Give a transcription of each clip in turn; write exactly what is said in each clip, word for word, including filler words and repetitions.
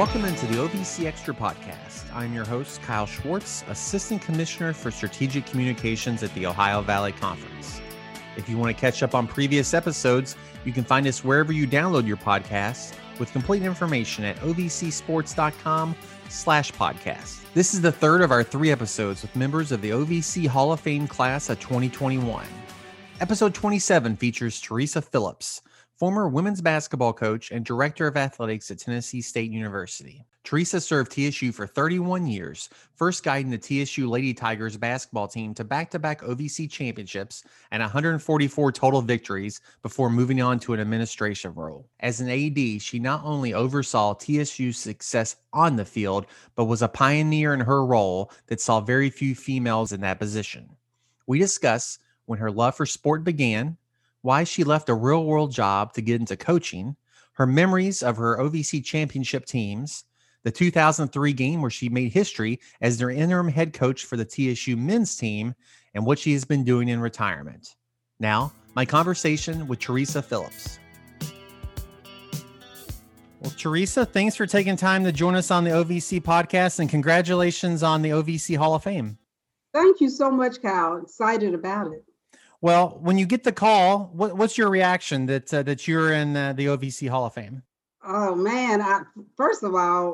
Welcome into the O V C Extra Podcast. I'm your host, Kyle Schwartz, Assistant Commissioner for Strategic Communications at the Ohio Valley Conference. If you want to catch up on previous episodes, you can find us wherever you download your podcasts with complete information at ovcsports.com slash podcast. This is the third of our three episodes with members of the O V C Hall of Fame class of twenty twenty-one. Episode twenty-seven features Teresa Phillips, former women's basketball coach and director of athletics at Tennessee State University. Teresa served T S U for thirty-one years, first guiding the T S U Lady Tigers basketball team to back-to-back O V C championships and one hundred forty-four total victories before moving on to an administrative role. As an A D, she not only oversaw T S U's success on the field, but was a pioneer in her role that saw very few females in that position. We discuss when her love for sport began, why she left a real-world job to get into coaching, her memories of her O V C championship teams, the two thousand three game where she made history as their interim head coach for the T S U men's team, and what she has been doing in retirement. Now, my conversation with Teresa Phillips. Well, Teresa, thanks for taking time to join us on the O V C podcast, and congratulations on the O V C Hall of Fame. Thank you so much, Kyle. Excited about it. Well, when you get the call, what, what's your reaction that uh, that you're in uh, the O V C Hall of Fame? Oh man! I, first of all,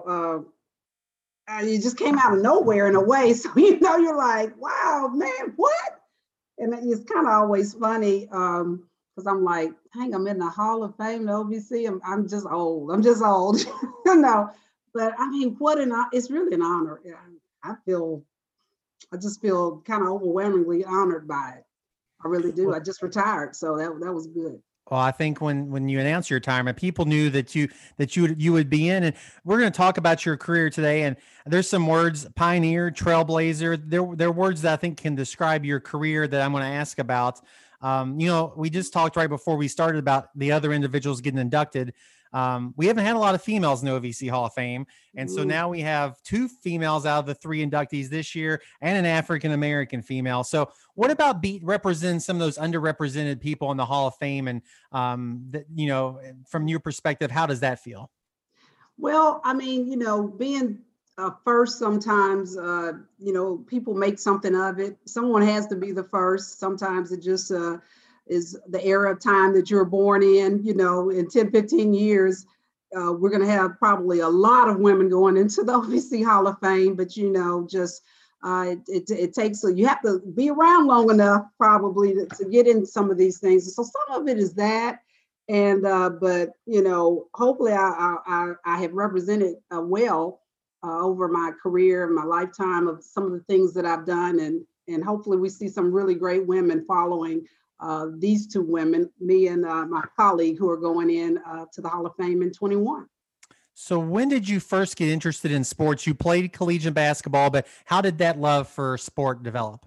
uh, uh, you just came out of nowhere in a way, so you know you're like, "Wow, man, what?" And it's kind of always funny because um, I'm like, "Dang, I'm in the Hall of Fame, the O V C. I'm, I'm just old. I'm just old, you know." But I mean, what an it's really an honor. I feel, I just feel kind of overwhelmingly honored by it. I really do. I just retired, so that that was good. Well, I think when when you announced your retirement, people knew that you that you would, you would be in, and we're going to talk about your career today. And there's some words: pioneer, trailblazer. There there are words that I think can describe your career that I'm going to ask about. Um, you know, we just talked right before we started about the other individuals getting inducted. Um, we haven't had a lot of females in the O V C Hall of Fame. And so now we have two females out of the three inductees this year and an African-American female. So what about beat represents some of those underrepresented people in the Hall of Fame? And, um, that, you know, from your perspective, how does that feel? Well, I mean, you know, being uh, first sometimes, uh, you know, people make something of it. Someone has to be the first. Sometimes it just, uh, is the era of time that you're born in. You know, in ten, fifteen years, uh, we're going to have probably a lot of women going into the O V C Hall of Fame, but, you know, just uh, it, it, it takes, so you have to be around long enough probably to, to get in some of these things. So some of it is that. And, uh, but, you know, hopefully I, I, I have represented uh, well uh, over my career, my lifetime of some of the things that I've done. And, and hopefully we see some really great women following Uh, these two women, me and uh, my colleague who are going in uh, to the Hall of Fame in twenty-one. So when did you first get interested in sports? You played collegiate basketball, but how did that love for sport develop?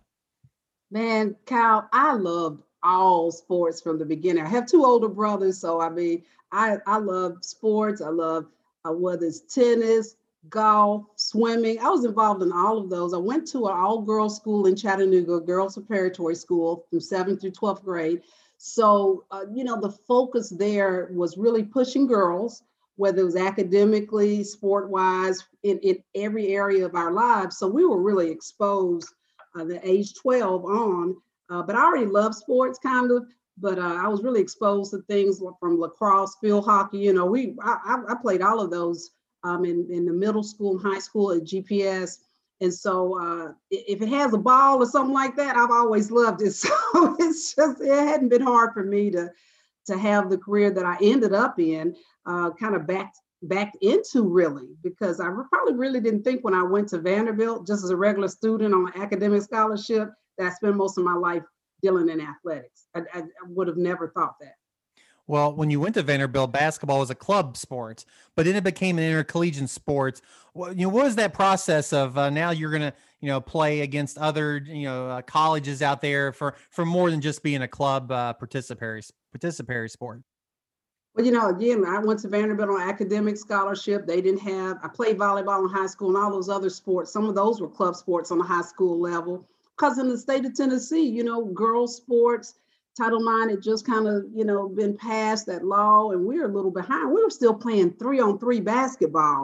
Man, Kyle, I loved all sports from the beginning. I have two older brothers, so I mean, I, I love sports. I love uh, whether it's tennis, golf, swimming. I was involved in all of those. I went to an all-girls school in Chattanooga, girls preparatory school from seventh through twelfth grade. So, uh, you know, the focus there was really pushing girls, whether it was academically, sport-wise, in, in every area of our lives. So we were really exposed uh, the age twelve on, uh, but I already loved sports kind of, but uh, I was really exposed to things from lacrosse, field hockey. You know, we I, I played all of those Um, in, in the middle school and high school at G P S. And so uh, if it has a ball or something like that, I've always loved it. So it's just, it hadn't been hard for me to, to have the career that I ended up in, uh, kind of backed, backed into really, because I probably really didn't think when I went to Vanderbilt, just as a regular student on an academic scholarship, that I spent most of my life dealing in athletics. I, I, I would have never thought that. Well, when you went to Vanderbilt, basketball was a club sport, but then it became an intercollegiate sport. Well, you know, what was that process of uh, now you're going to, you know, play against other, you know, uh, colleges out there for, for more than just being a club uh, participatory, participatory sport? Well, you know, again, I went to Vanderbilt on academic scholarship. They didn't have, I played volleyball in high school and all those other sports. Some of those were club sports on the high school level. Because in the state of Tennessee, you know, girls sports, Title nine had just kind of, you know, been passed that law, and we were a little behind. We were still playing three on three basketball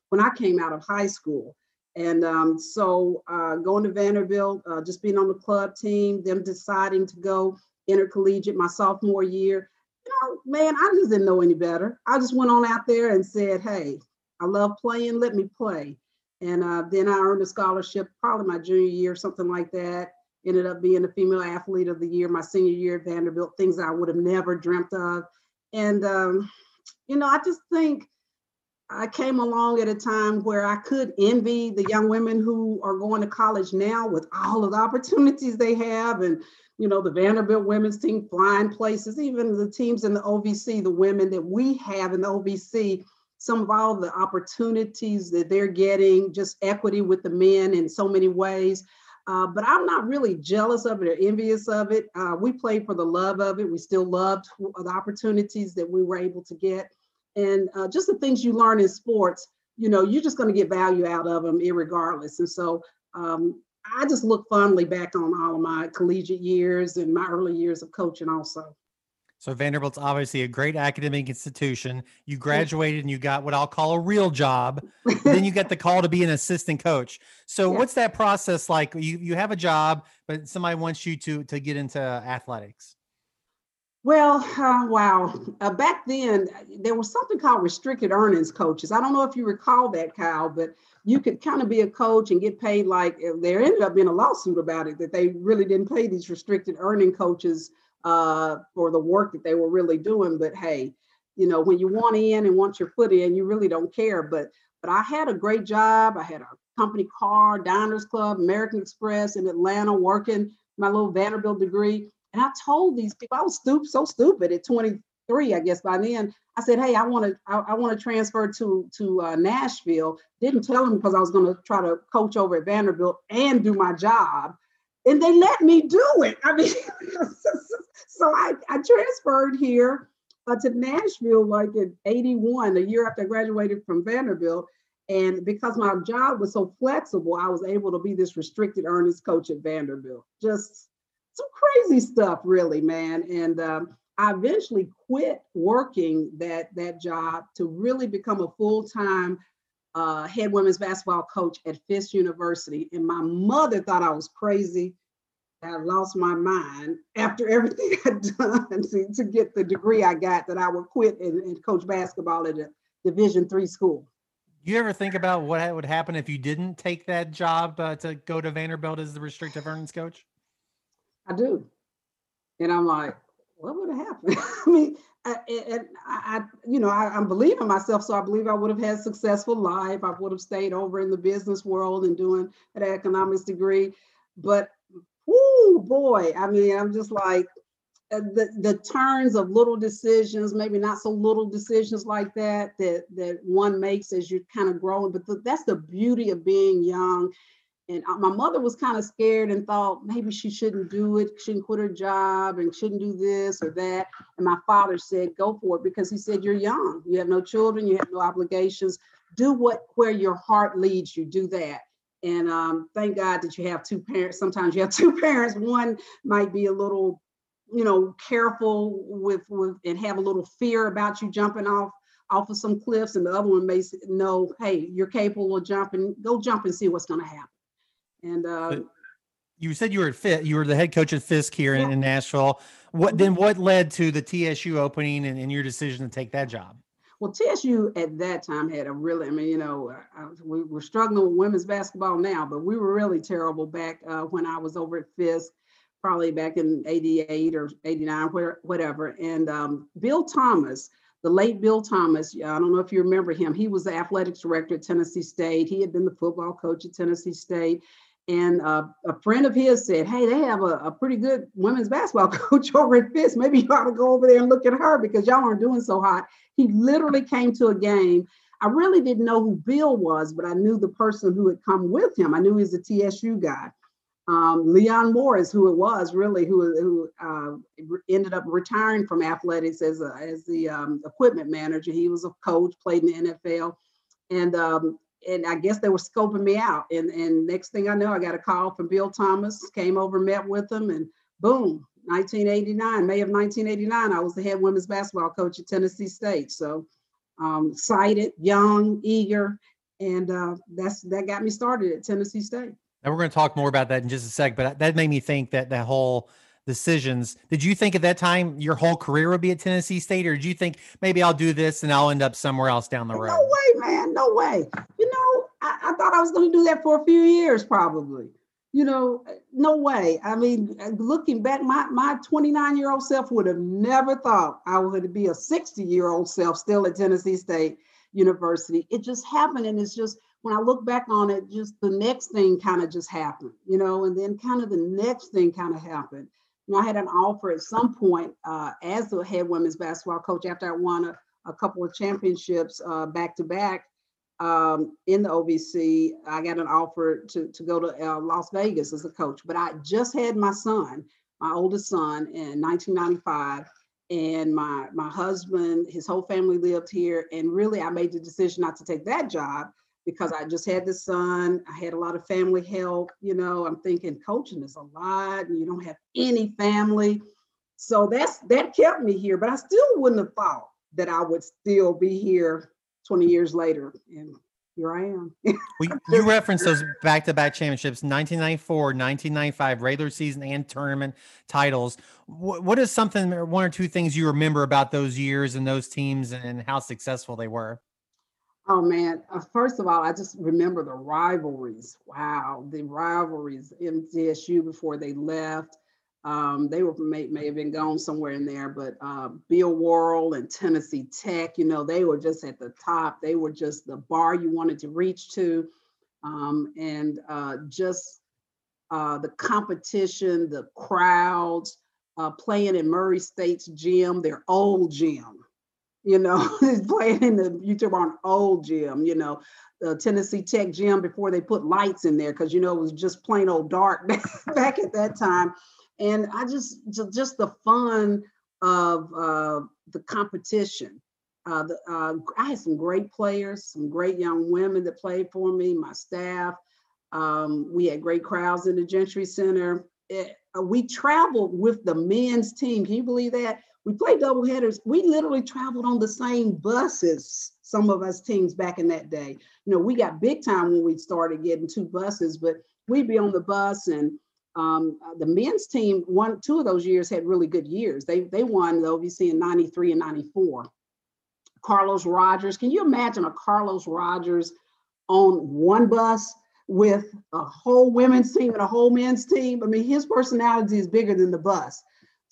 when I came out of high school. And um, so uh, going to Vanderbilt, uh, just being on the club team, them deciding to go intercollegiate my sophomore year, you know, man, I just didn't know any better. I just went on out there and said, hey, I love playing, let me play. And uh, then I earned a scholarship, probably my junior year, something like that. Ended up being the female athlete of the year, my senior year at Vanderbilt, things I would have never dreamt of. And, um, you know, I just think I came along at a time where I could envy the young women who are going to college now with all of the opportunities they have. And, you know, the Vanderbilt women's team flying places, even the teams in the O V C, the women that we have in the O V C, some of all the opportunities that they're getting, just equity with the men in so many ways. Uh, but I'm not really jealous of it or envious of it. Uh, we played for the love of it. We still loved the opportunities that we were able to get. And uh, just the things you learn in sports, you know, you're just going to get value out of them irregardless. And so um, I just look fondly back on all of my collegiate years and my early years of coaching also. So Vanderbilt's obviously a great academic institution. You graduated and you got what I'll call a real job. Then you get the call to be an assistant coach. So yeah. What's that process like? You you have a job, but somebody wants you to to get into athletics. Well, uh, wow. Uh, back then, there was something called restricted earnings coaches. I don't know if you recall that, Kyle, but you could kind of be a coach and get paid like, there ended up being a lawsuit about it, that they really didn't pay these restricted earning coaches uh, for the work that they were really doing. But hey, you know, when you want in and want your foot in, you really don't care. But but I had a great job. I had a company car, Diners Club, American Express in Atlanta, working my little Vanderbilt degree. And I told these people, I was stupid, so stupid at twenty-three, I guess by then. I said, hey, I want to I, I want to transfer to, to uh, Nashville. Didn't tell them because I was going to try to coach over at Vanderbilt and do my job. And they let me do it. I mean, so I, I transferred here uh, to Nashville like in eighty-one, a year after I graduated from Vanderbilt. And because my job was so flexible, I was able to be this restricted earnings coach at Vanderbilt. Just some crazy stuff, really, man. And um, I eventually quit working that, that job to really become a full-time uh, head women's basketball coach at Fisk University. And my mother thought I was crazy. I lost my mind after everything I'd done to, to get the degree I got, that I would quit and, and coach basketball at a Division three school. Do you ever think about what would happen if you didn't take that job uh, to go to Vanderbilt as the restricted earnings coach? I do. And I'm like, what would have happened? I mean, I, and I, you know, I, I'm believing myself, so I believe I would have had a successful life. I would have stayed over in the business world and doing an economics degree. But, whoo, boy, I mean, I'm just like, uh, the, the turns of little decisions, maybe not so little decisions like that, that, that one makes as you're kind of growing. But the, that's the beauty of being young. And my mother was kind of scared and thought maybe she shouldn't do it, shouldn't quit her job and shouldn't do this or that. And my father said, go for it, because he said, you're young. You have no children. You have no obligations. Do what, where your heart leads you, do that. And um, thank God that you have two parents. Sometimes you have two parents. One might be a little, you know, careful with, with and have a little fear about you jumping off off of some cliffs. And the other one may know, hey, you're capable of jumping. Go jump and see what's going to happen. And uh, you said you were at Fisk, you were the head coach at Fisk here in, yeah. in Nashville. What then? What led to the T S U opening and, and your decision to take that job? Well, T S U at that time had a really, I mean, you know, I, we were struggling with women's basketball now, but we were really terrible back uh, when I was over at Fisk, probably back in eighty-eight or eighty-nine, whatever. And um, Bill Thomas, the late Bill Thomas, I don't know if you remember him. He was the athletics director at Tennessee State. He had been the football coach at Tennessee State. And uh, a friend of his said, hey, they have a, a pretty good women's basketball coach over at Fisk. Maybe you ought to go over there and look at her because y'all aren't doing so hot. He literally came to a game. I really didn't know who Bill was, but I knew the person who had come with him. I knew he was a T S U guy. Um, Leon Morris, who it was really, who, who uh, ended up retiring from athletics as, a, as the um, equipment manager. He was a coach, played in the N F L. And um, And I guess they were scoping me out. And, and next thing I know, I got a call from Bill Thomas, came over, met with him, and boom, nineteen eighty-nine, May of nineteen eighty-nine, I was the head women's basketball coach at Tennessee State. So um, excited, young, eager, And uh, that's that got me started at Tennessee State. And we're going to talk more about that in just a sec, but that made me think that that whole decisions, did you think at that time your whole career would be at Tennessee State, or did you think maybe I'll do this and I'll end up somewhere else down the road? No way, man. No way. You know, I, I thought I was going to do that for a few years, probably. You know, no way. I mean, looking back, my my twenty-nine year old self would have never thought I would be a sixty year old self still at Tennessee State University. It just happened. And it's just, when I look back on it, just the next thing kind of just happened, you know, and then kind of the next thing kind of happened. You know, I had an offer at some point uh, as the head women's basketball coach after I won a, a couple of championships uh, back to back um, in the O V C. I got an offer to, to go to uh, Las Vegas as a coach, but I just had my son, my oldest son, in nineteen ninety-five. And my my husband, his whole family lived here. And really, I made the decision not to take that job because I just had this son. I had a lot of family help. You know, I'm thinking coaching is a lot and you don't have any family. So that's that kept me here. But I still wouldn't have thought that I would still be here twenty years later. And here I am. Well, you referenced those back-to-back championships, nineteen ninety-four, nineteen ninety-five, regular season and tournament titles. What, what is something, or one or two things you remember about those years and those teams and how successful they were? Oh man, uh, first of all, I just remember the rivalries. Wow, the rivalries in T S U before they left. Um, they were may, may have been gone somewhere in there, but uh, Bill Worrell and Tennessee Tech, you know, they were just at the top. They were just the bar you wanted to reach to. Um, and uh, just uh, the competition, the crowds, uh, playing in Murray State's gym, their old gym, you know, playing in the, you talk about old gym, you know, the Tennessee Tech gym before they put lights in there, because, you know, it was just plain old dark back at that time. And I just, just the fun of uh, the competition. Uh, the, uh, I had some great players, some great young women that played for me, my staff. Um, we had great crowds in the Gentry Center. It, uh, we traveled with the men's team. Can you believe that? We played double headers. We literally traveled on the same buses, some of us teams back in that day. You know, we got big time when we started getting two buses, but we'd be on the bus. And um, the men's team, one, two of those years had really good years. They, they won the O V C in ninety-three and ninety-four. Carlos Rogers, can you imagine a Carlos Rogers on one bus with a whole women's team and a whole men's team? I mean, his personality is bigger than the bus.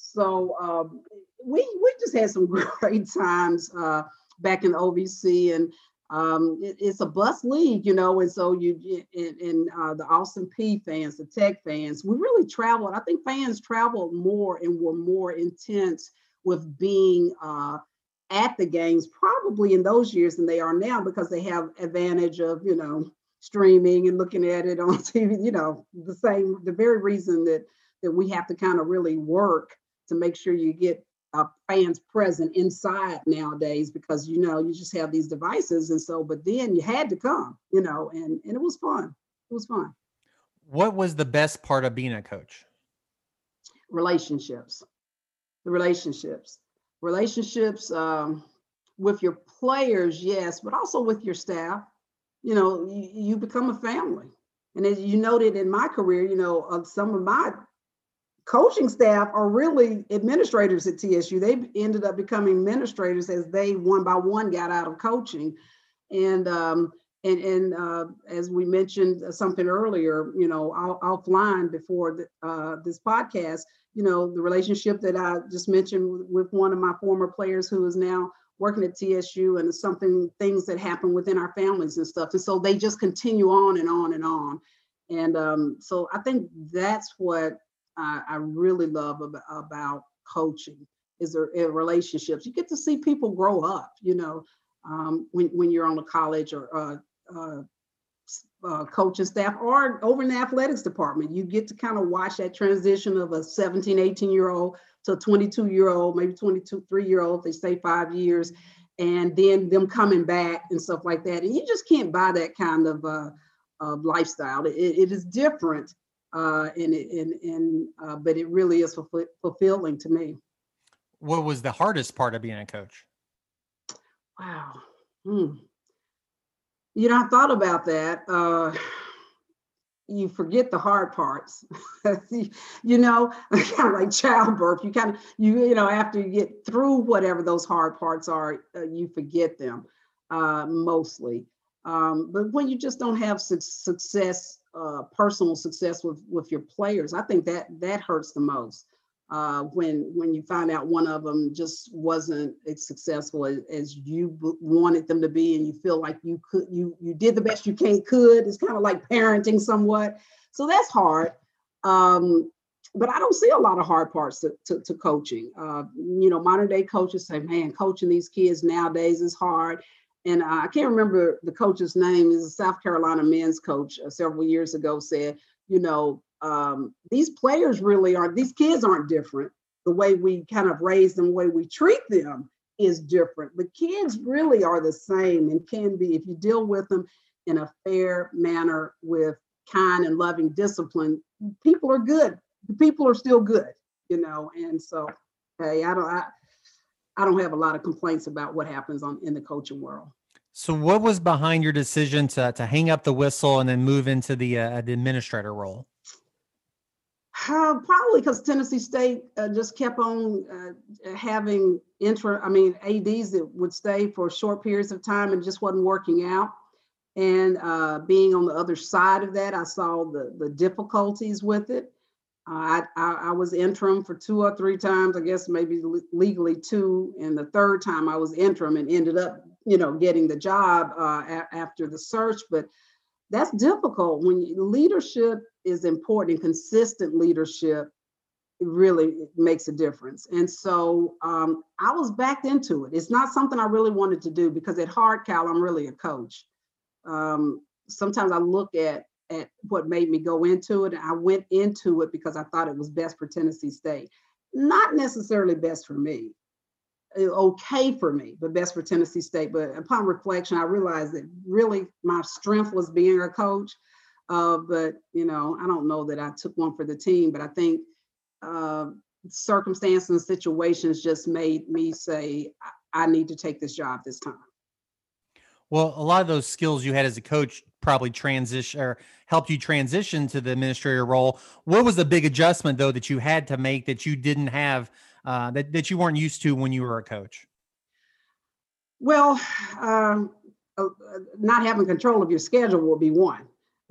So um, we we just had some great times uh, back in the O V C, and um, it, it's a bus league, you know, and so you and, and uh, the Austin Peay fans, the Tech fans, we really traveled. I think fans traveled more and were more intense with being uh, at the games probably in those years than they are now, because they have advantage of, you know, streaming and looking at it on T V, you know, the same, the very reason that that we have to kind of really work to make sure you get uh, fans present inside nowadays, because, you know, you just have these devices. And so, but then you had to come, you know, and, and it was fun. It was fun. What was the best part of being a coach? Relationships, the relationships, relationships um, with your players, yes, but also with your staff. You know, you, you become a family. And as you noted in my career, you know, uh, some of my coaching staff are really administrators at T S U. They ended up becoming administrators as they one by one got out of coaching. And um, and, and uh, as we mentioned something earlier, you know, off- offline before the, uh, this podcast, you know, the relationship that I just mentioned with one of my former players who is now working at T S U, and it's something, things that happen within our families and stuff. And so they just continue on and on and on. And um, so I think that's what I, I really love about, about coaching is the relationships. You get to see people grow up, you know, um, when, when you're on a college or uh, uh, uh, coaching staff or over in the athletics department. You get to kind of watch that transition of a seventeen, eighteen year old to a twenty-two year old, maybe twenty-two, three year old, if they stay five years, and then them coming back and stuff like that. And you just can't buy that kind of uh, uh, lifestyle. It, it is different, uh, and, it, and, and uh, but it really is fulfill- fulfilling to me. What was the hardest part of being a coach? Wow. Hmm. You know, I thought about that. Uh, you forget the hard parts. you know, kind of like childbirth. You kind of, you, you know, after you get through whatever those hard parts are, uh, you forget them uh, mostly. Um, but when you just don't have su- success, uh, personal success with, with your players, I think that that hurts the most. Uh, when when you find out one of them just wasn't as successful as, as you b- wanted them to be, and you feel like you could you you did the best you can could. It's kind of like parenting somewhat, so that's hard. Um, but I don't see a lot of hard parts to, to, to coaching. Uh, you know, modern day coaches say, "Man, coaching these kids nowadays is hard." And uh, I can't remember the coach's name. Is a South Carolina men's coach uh, several years ago said, you know, um, these players really aren't, these kids aren't different. The way we kind of raise them, the way we treat them is different. The kids really are the same and can be, if you deal with them in a fair manner with kind and loving discipline, people are good. The people are still good, you know. And so, hey, I don't, I, I don't have a lot of complaints about what happens on in the coaching world. So what was behind your decision to to hang up the whistle and then move into the uh, the administrator role? Uh, probably because Tennessee State uh, just kept on uh, having inter, I mean, A Ds that would stay for short periods of time and just wasn't working out. And uh, being on the other side of that, I saw the the difficulties with it. Uh, I, I I was interim for two or three times, I guess maybe le- legally two, and the third time I was interim and ended up, you know, getting the job uh, a- after the search. But that's difficult when you, leadership is important and consistent leadership really makes a difference. And so um, I was backed into it. It's not something I really wanted to do because at heart, Cal, I'm really a coach. Um, sometimes I look at at what made me go into it, and I went into it because I thought it was best for Tennessee State. Not necessarily best for me, okay for me, but best for Tennessee State. But upon reflection, I realized that really my strength was being a coach. Uh, but you know, I don't know that I took one for the team, but I think uh, circumstances and situations just made me say I, I need to take this job this time. Well, a lot of those skills you had as a coach probably transition or helped you transition to the administrator role. What was the big adjustment though that you had to make that you didn't have uh, that that you weren't used to when you were a coach? Well, um, uh, not having control of your schedule will be one.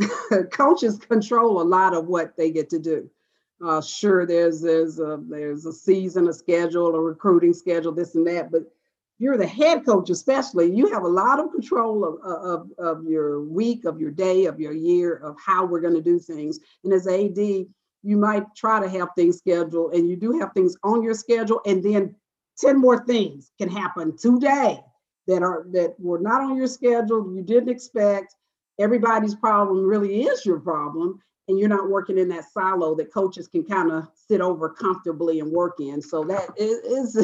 Coaches control a lot of what they get to do. Uh, sure, there's there's a there's a season, a schedule, a recruiting schedule, this and that. But you're the head coach, especially. You have a lot of control of of, of your week, of your day, of your year, of how we're going to do things. And as A D, you might try to have things scheduled, and you do have things on your schedule, and then ten more things can happen today that are that were not on your schedule, you didn't expect. Everybody's problem really is your problem, and you're not working in that silo that coaches can kind of sit over comfortably and work in. So that is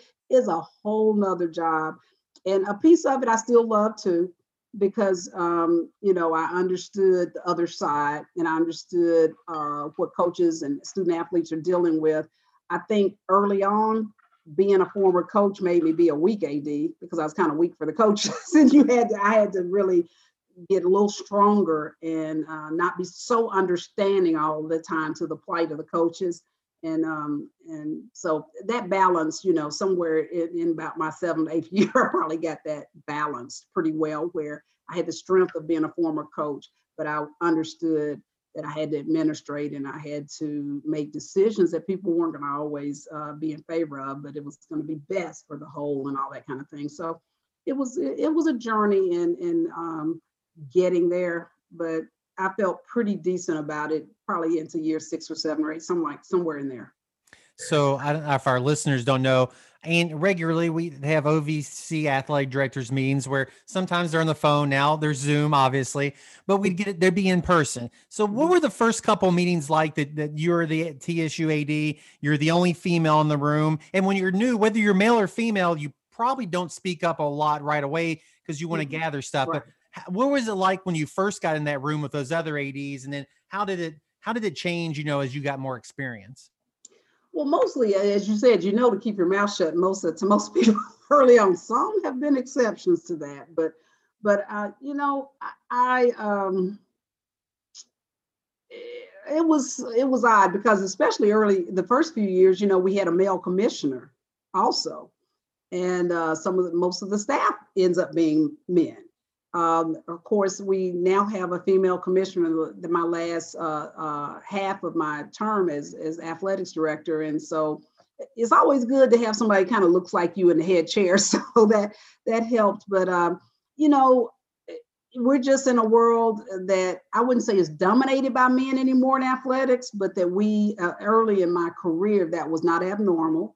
is a whole nother job. And a piece of it I still love too, because um, you know, I understood the other side and I understood uh, what coaches and student athletes are dealing with. I think early on, being a former coach made me be a weak A D because I was kind of weak for the coaches. And you had to, I had to really get a little stronger and uh, not be so understanding all the time to the plight of the coaches. And um, and so that balance, you know, somewhere in, in about my seventh, eighth year, I probably got that balanced pretty well, where I had the strength of being a former coach, but I understood that I had to administrate and I had to make decisions that people weren't going to always uh, be in favor of, but it was going to be best for the whole and all that kind of thing. So it was it, it was a journey in in um, getting there, but I felt pretty decent about it, probably into year six or seven or eight, some like somewhere in there. So I don't know if our listeners don't know, and regularly we have O V C athletic directors meetings where sometimes they're on the phone. Now there's Zoom, obviously, but we'd get it, they'd be in person. So what were the first couple meetings like that, that you're the T S U A D, you're the only female in the room. And when you're new, whether you're male or female, you probably don't speak up a lot right away because you want to Mhm. gather stuff. Right. But h- what was it like when you first got in that room with those other A Ds? And then how did it, how did it change, you know, as you got more experience? Well, mostly, as you said, you know, to keep your mouth shut most of to most people early on. Some have been exceptions to that, but But uh, you know, I, I um, it was it was odd because especially early the first few years, you know, we had a male commissioner also, and uh, some of the, most of the staff ends up being men. Um, of course, we now have a female commissioner. In my last uh, uh, half of my term as as athletics director, and so it's always good to have somebody kind of looks like you in the head chair. So that that helped. But um, you know, we're just in a world that I wouldn't say is dominated by men anymore in athletics, but that we uh, early in my career that was not abnormal.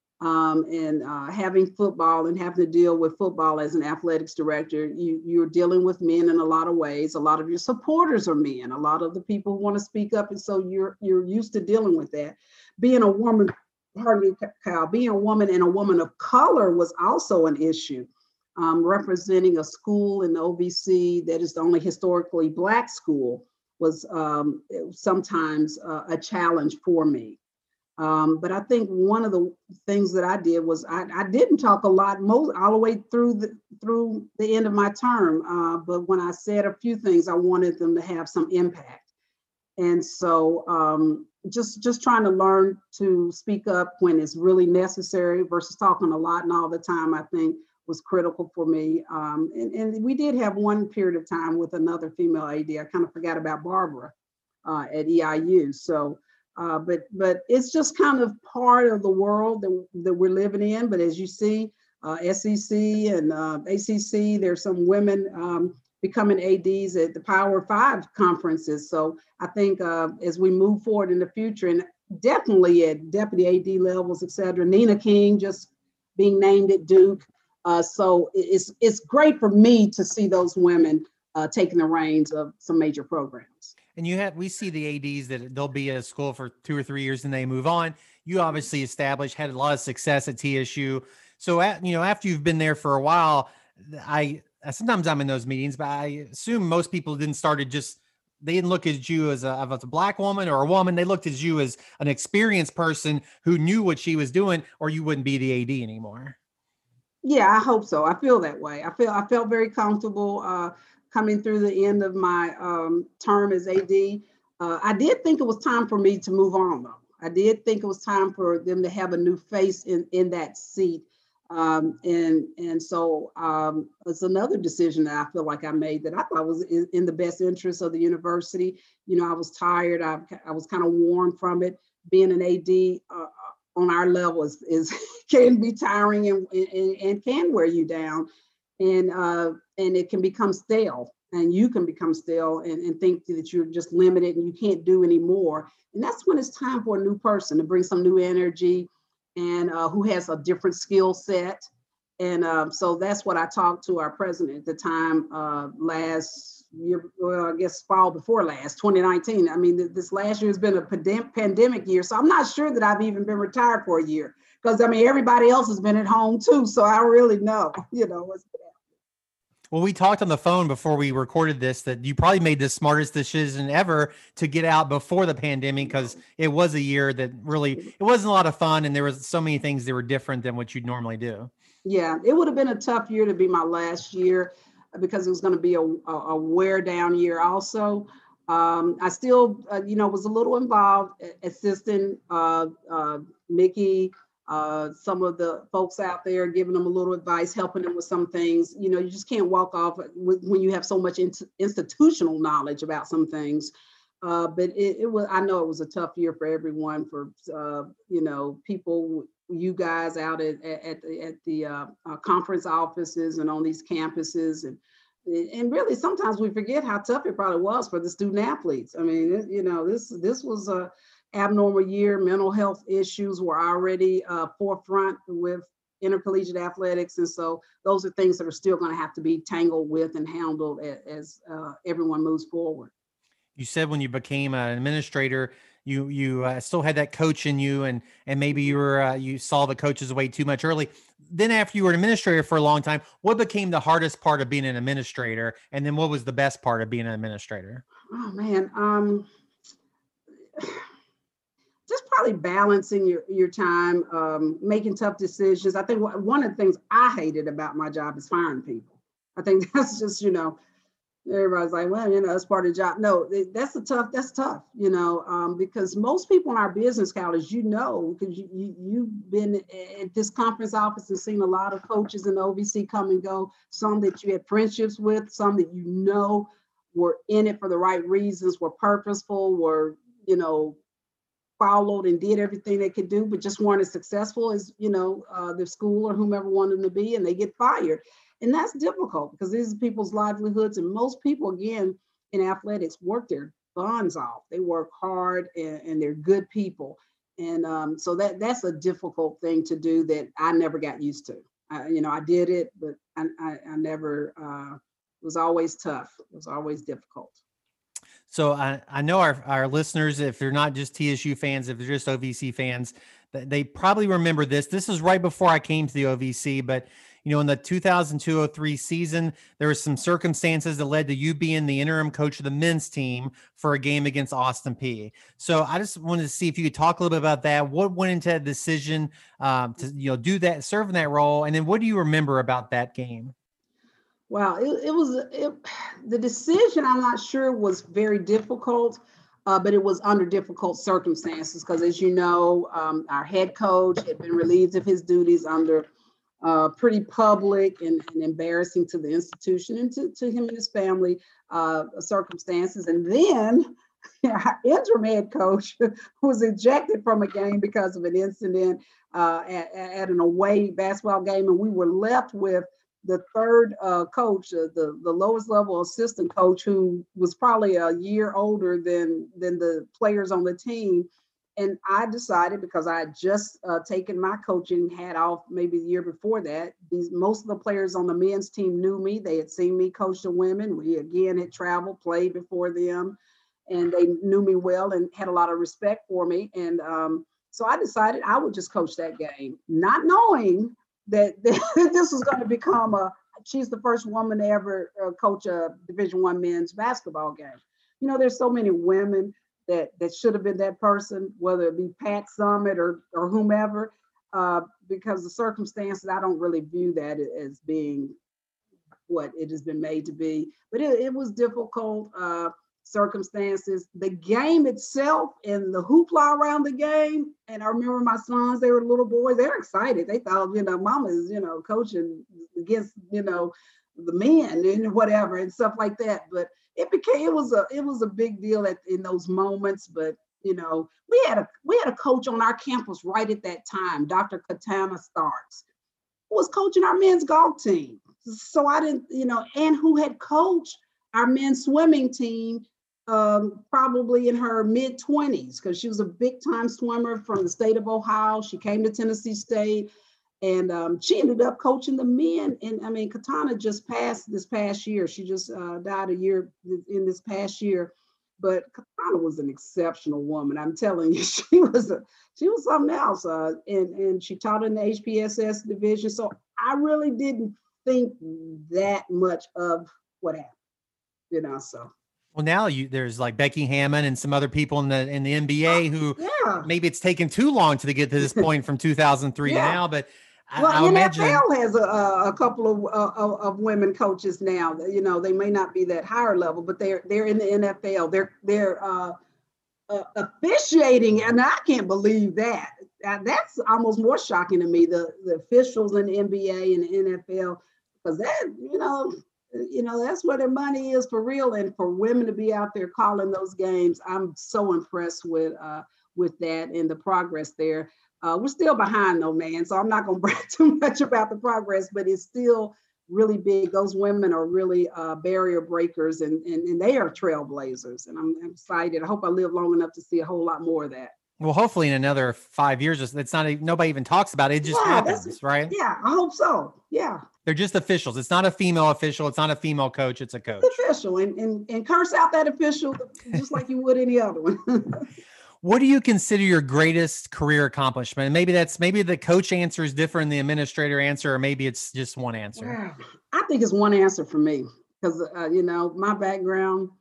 Um, and uh, having football and having to deal with football as an athletics director, you, you're dealing with men in a lot of ways. A lot of your supporters are men. A lot of the people who want to speak up, and so you're you're used to dealing with that. Being a woman, pardon me, Kyle, being a woman and a woman of color was also an issue. Um, representing a school in the O V C that is the only historically Black school was um, sometimes uh, a challenge for me. Um, but I think one of the things that I did was I, I didn't talk a lot most all the way through the through the end of my term. Uh, but when I said a few things, I wanted them to have some impact. And so um, just just trying to learn to speak up when it's really necessary versus talking a lot and all the time, I think was critical for me. Um, and, and we did have one period of time with another female A D. I kind of forgot about Barbara uh, at E I U. So uh, but but it's just kind of part of the world that, that we're living in. But as you see, uh, S E C and uh, A C C, there's some women um, becoming A Ds at the Power Five conferences. So I think uh, as we move forward in the future, and definitely at deputy A D levels, et cetera, Nina King just being named at Duke. Uh, so it's it's great for me to see those women uh, taking the reins of some major programs. And you have, we see the A Ds that they'll be at a school for two or three years and they move on. You obviously established, had a lot of success at T S U. So, at, you know, after you've been there for a while, I, sometimes I'm in those meetings, but I assume most people didn't start just, they didn't look at you as a, as a Black woman or a woman. They looked at you as an experienced person who knew what she was doing, or you wouldn't be the A D anymore. Yeah, I hope so. I feel that way. I feel I felt very comfortable uh, coming through the end of my um, term as A D. Uh, I did think it was time for me to move on, though. I did think it was time for them to have a new face in, in that seat. Um, and and so um, it's another decision that I feel like I made that I thought was in, in the best interest of the university. You know, I was tired. I, I was kind of worn from it. Being an A D uh, on our level is, is can be tiring and, and, and can wear you down. And uh, and it can become stale, and you can become stale and, and think that you're just limited and you can't do any more. And that's when it's time for a new person to bring some new energy and uh, who has a different skill set. And um, so that's what I talked to our president at the time uh, last year, well, I guess fall before last, twenty nineteen. I mean, th- this last year has been a pandem- pandemic year. So I'm not sure that I've even been retired for a year because I mean, everybody else has been at home too. So I really know, you know, what's Well, we talked on the phone before we recorded this that you probably made the smartest decision ever to get out before the pandemic, because it was a year that really, it wasn't a lot of fun. And there was so many things that were different than what you'd normally do. Yeah, it would have been a tough year to be my last year because it was going to be a, a, a wear down year also. Um, I still, uh, you know, was a little involved, assisting uh, uh, Mickey, uh, some of the folks out there, giving them a little advice, helping them with some things. You know, you just can't walk off with, when you have so much in, institutional knowledge about some things. Uh, but it, it was, I know it was a tough year for everyone, for, uh, you know, people, you guys out at, at, at the uh, uh, conference offices and on these campuses. And and really, sometimes we forget how tough it probably was for the student athletes. I mean, you know, this this was a abnormal year. Mental health issues were already uh, forefront with intercollegiate athletics, and so those are things that are still going to have to be tangled with and handled as, as uh, everyone moves forward. You said when you became an administrator, you you uh, still had that coach in you, and and maybe you were uh, you saw the coaches away too much early. Then after you were an administrator for a long time, what became the hardest part of being an administrator, and then what was the best part of being an administrator? Oh man, um, just probably balancing your your time, um, making tough decisions. I think one of the things I hated about my job is firing people. I think that's just, you know, everybody's like, well, you know, it's part of the job. No, that's a tough, that's tough, you know, um, because most people in our business college, you know, because you, you, you've been at this conference office and seen a lot of coaches in the O V C come and go, some that you had friendships with, some that you know were in it for the right reasons, were purposeful, were, you know, followed and did everything they could do, but just weren't as successful as, you know, uh, the school or whomever wanted them to be, and they get fired. And that's difficult because these are people's livelihoods. And most people, again, in athletics work their buns off. They work hard and, and they're good people. And um, so that that's a difficult thing to do that I never got used to. I, you know, I did it, but I, I, I never, uh, it was always tough. It was always difficult. So I, I know our, our listeners, if they're not just T S U fans, if they're just O V C fans, they probably remember this. This is right before I came to the O V C, but you know, in the two thousand two oh three season, there were some circumstances that led to you being the interim coach of the men's team for a game against Austin Peay. So I just wanted to see if you could talk a little bit about that. What went into that decision um, to, you know, do that, serve in that role? And then what do you remember about that game? Wow, it, it was, it, the decision, I'm not sure, was very difficult, uh, but it was under difficult circumstances because, as you know, um, our head coach had been relieved of his duties under uh, pretty public and, and embarrassing to the institution and to, to him and his family uh, circumstances. And then our interim head coach was ejected from a game because of an incident uh, at, at an away basketball game, and we were left with the third uh, coach, uh, the, the lowest level assistant coach, who was probably a year older than, than the players on the team. And I decided, because I had just uh, taken my coaching hat off maybe the year before that, these most of the players on the men's team knew me. They had seen me coach the women. We, again, had traveled, played before them, and they knew me well and had a lot of respect for me. And um, so I decided I would just coach that game, not knowing that, that this was going to become a, she's the first woman to ever uh, coach a Division One men's basketball game. You know, there's so many women that that should have been that person, whether it be Pat Summitt or or whomever, uh, because the circumstances, I don't really view that as being what it has been made to be. But it, it was difficult uh, circumstances. The game itself and the hoopla around the game, and I remember my sons, they were little boys, they were excited. They thought, you know, mama's, you know, coaching against, you know, the men and whatever and stuff like that. But it became, it was a, it was a big deal at, in those moments. But, you know, we had a, we had a coach on our campus right at that time, Doctor Katana Starks, who was coaching our men's golf team. So I didn't, you know, and who had coached our men's swimming team um, probably in her mid twenties, because she was a big time swimmer from the state of Ohio. She came to Tennessee State, and um, she ended up coaching the men. And I mean, Katana just passed this past year. She just uh, died a year in this past year. But Katana was an exceptional woman. I'm telling you, she was a, she was something else. Uh, and, and she taught in the H P S S division. So I really didn't think that much of what happened, you know, so. Well, now you there's like Becky Hammon and some other people in the in the N B A who yeah. maybe it's taken too long to get to this point from two thousand three yeah. to now, but I, well, I N F L imagine has a, a couple of, uh, of women coaches now. You know, they may not be that higher level, but they're they're in the N F L. They're they're uh, uh, officiating, and I can't believe that. Uh, that's almost more shocking to me. The the officials in the N B A and the N F L, because that you know. You know, that's where their money is for real. And for women to be out there calling those games, I'm so impressed with uh, with that and the progress there. Uh, we're still behind though, man. So I'm not going to brag too much about the progress, but it's still really big. Those women are really uh, barrier breakers, and, and, and they are trailblazers. And I'm, I'm excited. I hope I live long enough to see a whole lot more of that. Well, hopefully in another five years, it's not, nobody even talks about it. It just yeah, happens, right? Yeah, I hope so. Yeah. They're just officials. It's not a female official. It's not a female coach. It's a coach. It's official, and, and, and curse out that official just like you would any other one. What do you consider your greatest career accomplishment? And maybe that's, maybe the coach answer is different than the administrator answer, or maybe it's just one answer. Wow. I think it's one answer for me because, uh, you know, my background,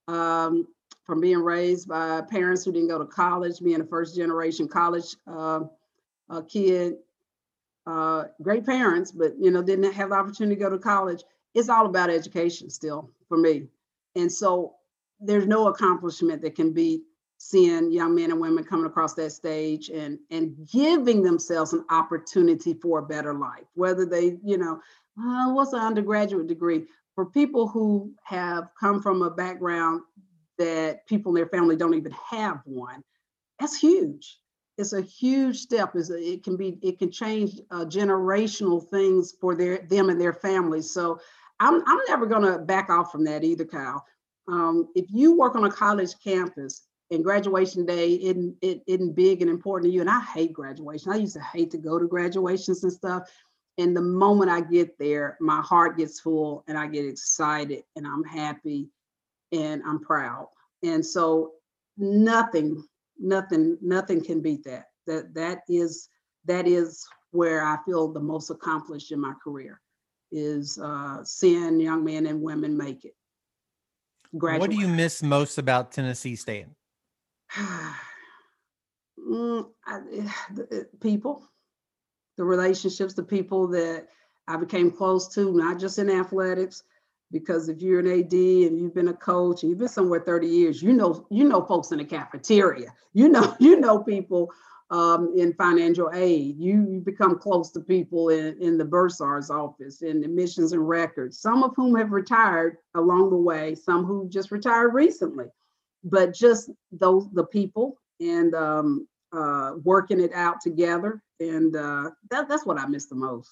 um, from being raised by parents who didn't go to college, being a first generation college uh, uh, kid, uh, great parents, but, you know, didn't have the opportunity to go to college. it's all about education still for me. And so there's no accomplishment that can beat seeing young men and women coming across that stage and, and giving themselves an opportunity for a better life, whether they, you know, uh, what's an undergraduate degree? For people who have come from a background that people in their family don't even have one, that's huge. It's a huge step. It's a, it can be, it can change uh, generational things for their them and their families. So I'm I'm never gonna back off from that either, Kyle. Um, if you work on a college campus and graduation day isn't, it isn't big and important to you, and I hate graduation. I used to hate to go to graduations and stuff. And the moment I get there, my heart gets full and I get excited and I'm happy and I'm proud. And so nothing, nothing, nothing can beat that. That that is that is where I feel the most accomplished in my career, is uh, seeing young men and women make it. Graduate. What do you miss most about Tennessee State? mm, I, the, people. The relationships, the people that I became close to, not just in athletics, because if you're an A D and you've been a coach and you've been somewhere thirty years, you know, you know folks in the cafeteria, you know, you know people um, in financial aid, you, you become close to people in, in the bursar's office, in admissions and records, some of whom have retired along the way, some who just retired recently, but just those, the people and um, uh, working it out together. And uh, that, that's what I miss the most.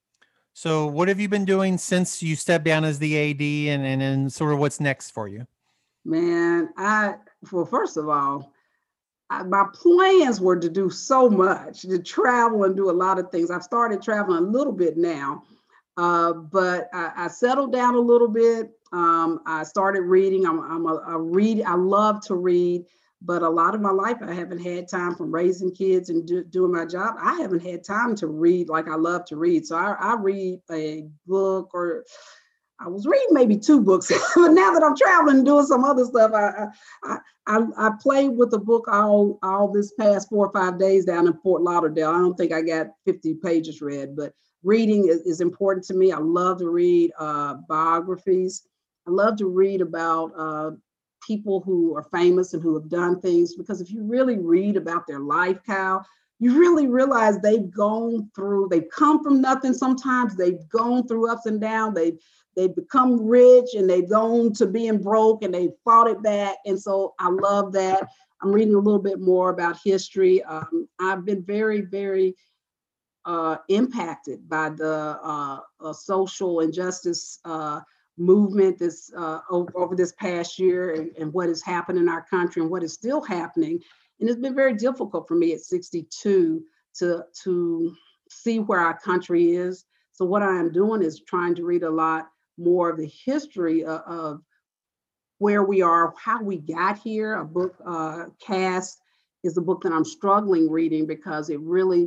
So what have you been doing since you stepped down as the A D, and, and, and sort of what's next for you? Man, I, well, first of all, I, my plans were to do so much, to travel and do a lot of things. I've started traveling a little bit now, uh, but I, I settled down a little bit. Um, I started reading. I'm, I'm a, a read. I love to read. But a lot of my life, I haven't had time, from raising kids and do, doing my job. I haven't had time to read like I love to read. So I, I read a book, or I was reading maybe two books. But now that I'm traveling and doing some other stuff, I I I, I played with the book all, all this past four or five days down in Fort Lauderdale. I don't think I got fifty pages read, but reading is, is important to me. I love to read uh, biographies. I love to read about uh, people who are famous and who have done things, because if you really read about their life, Kyle, you really realize they've gone through, they've come from nothing. Sometimes they've gone through ups and downs. They've, they've become rich and they've gone to being broke and they've fought it back. And so I love that. I'm reading a little bit more about history. Um, I've been very, very uh, impacted by the uh, uh, social injustice uh, movement this uh, over, over this past year, and, and what has happened in our country and what is still happening. And it's been very difficult for me at sixty-two to, to see where our country is. So what I am doing is trying to read a lot more of the history of, of where we are, how we got here. A book, uh, Caste, is a book that I'm struggling reading because it really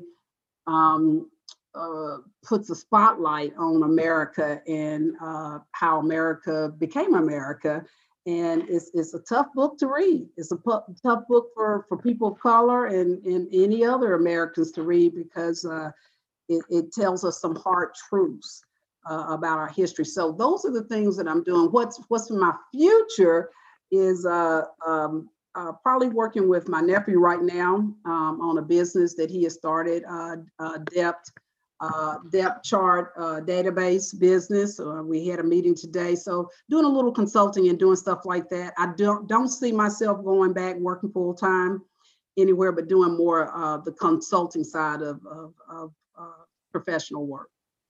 um, Uh, puts a spotlight on America and uh, how America became America. And it's, it's a tough book to read. It's a pu- tough book for, for people of color and, and any other Americans to read, because uh, it, it tells us some hard truths uh, about our history. So those are the things that I'm doing. What's, what's in my future is uh, um, uh, probably working with my nephew right now um, on a business that he has started, uh, uh, Depth. Uh, depth chart uh, database business. Uh, we had a meeting today. So doing a little consulting and doing stuff like that. I don't don't see myself going back working full time anywhere, but doing more uh, the consulting side of, of, of uh, professional work.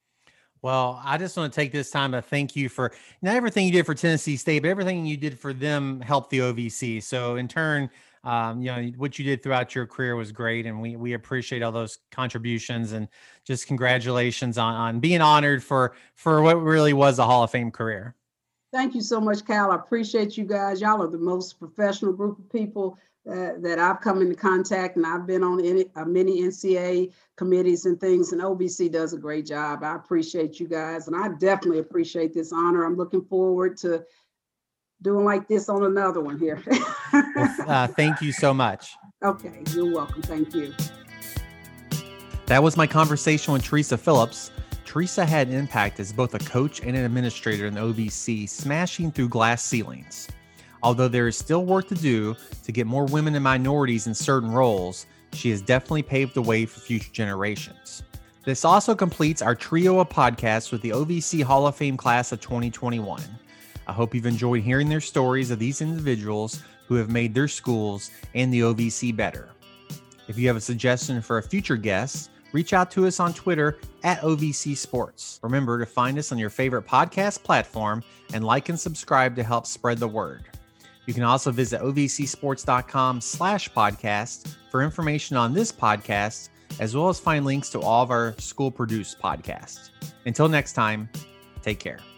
Well, I just want to take this time to thank you for not everything you did for Tennessee State, but everything you did for them helped the O V C. So in turn, um, you know, what you did throughout your career was great. And we, we appreciate all those contributions, and just congratulations on, on being honored for, for what really was a Hall of Fame career. Thank you so much, Cal. I appreciate you guys. Y'all are the most professional group of people uh, that I've come into contact, and I've been on any, uh, many N C A A committees and things, and O V C does a great job. I appreciate you guys, and I definitely appreciate this honor. I'm looking forward to doing like this on another one here. Well, uh, thank you so much. Okay, you're welcome. Thank you. That was my conversation with Teresa Phillips. Teresa had an impact as both a coach and an administrator in the O V C, smashing through glass ceilings. Although there is still work to do to get more women and minorities in certain roles, she has definitely paved the way for future generations. This also completes our trio of podcasts with the O V C Hall of Fame class of twenty twenty-one. I hope you've enjoyed hearing their stories of these individuals who have made their schools and the O V C better. If you have a suggestion for a future guest, reach out to us on Twitter at O V C Sports. Remember to find us on your favorite podcast platform and like and subscribe to help spread the word. You can also visit ovcsports.com slash podcast for information on this podcast, as well as find links to all of our school-produced podcasts. Until next time, take care.